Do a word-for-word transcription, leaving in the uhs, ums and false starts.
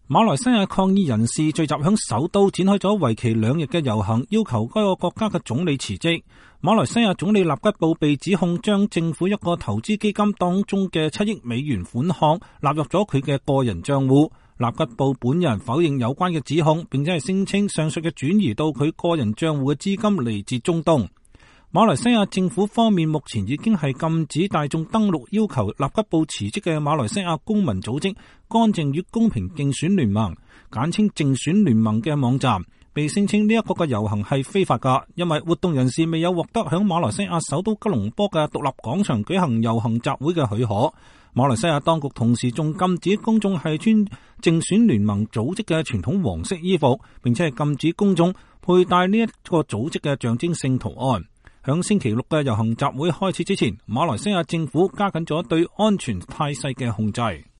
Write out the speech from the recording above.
馬來西亞抗議人士聚集響首都展開咗為期兩日嘅遊行，要求該個國家嘅總理辭職。馬來西亞總理納吉布被指控將政府一個投資基金當中嘅七億美元款項納入咗佢嘅個人賬戶。納吉布本人否認有關嘅指控，並且係聲稱上述嘅轉移到佢個人賬戶嘅資金嚟自中東。馬來西亞政府方面目前已經係禁止大眾登錄要求納吉布辭職嘅馬來西亞公民組織乾淨與公平競選聯盟，簡稱競選聯盟嘅網站，被聲稱呢一個嘅遊行係非法噶，因為活動人士未有獲得響馬來西亞首都吉隆坡嘅獨立廣場舉行遊行集會嘅許可。馬來西亞當局同時仲禁止公眾係穿競選聯盟組織嘅傳統黃色衣服，並且係禁止公眾佩戴呢一個組織嘅象徵性圖案。響星期六嘅遊行集會開始之前，馬來西亞政府加緊咗對安全態勢嘅控制。